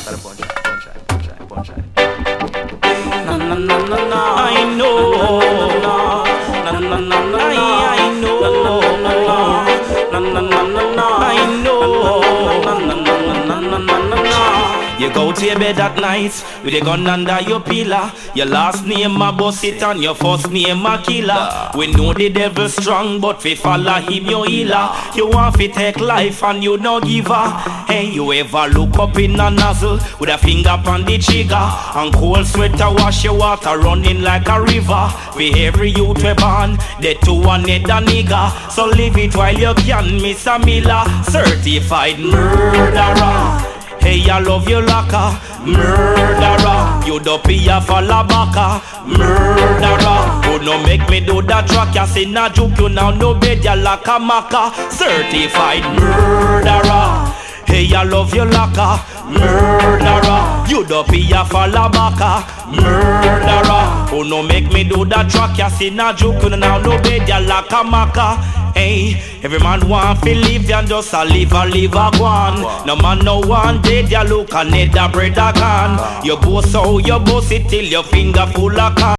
after the punchline. Na na na na na. I know. Na na na na. I know. Na na na na. I know. Na na na na. You go to your bed at night with a gun under your pillar. Your last name a boss it and your first name a killer. We know the devil strong, but we follow him your healer. You want to take life and you no give her. Hey, you ever look up in a nozzle with a finger on the trigger and cold sweater wash your water running like a river? We every youth we born, they too one head a nigga. So live it while you can, Mr. Miller, certified murderer. Hey, I love you laka, murderer. You dopey a falabaka, murderer. You no make me do that track, you see na juke, you now no bed, ya laka maka, certified murderer. Hey, I love you laka, murderer. You dopey a falabaka, murderer. You no make me do that track, you see na juke, you now no bed, ya laka maka. Hey, every man want to live and just a live a go on. No man no one dead, ya look a need a bread a can. You boast so you boast it till your finger full of can.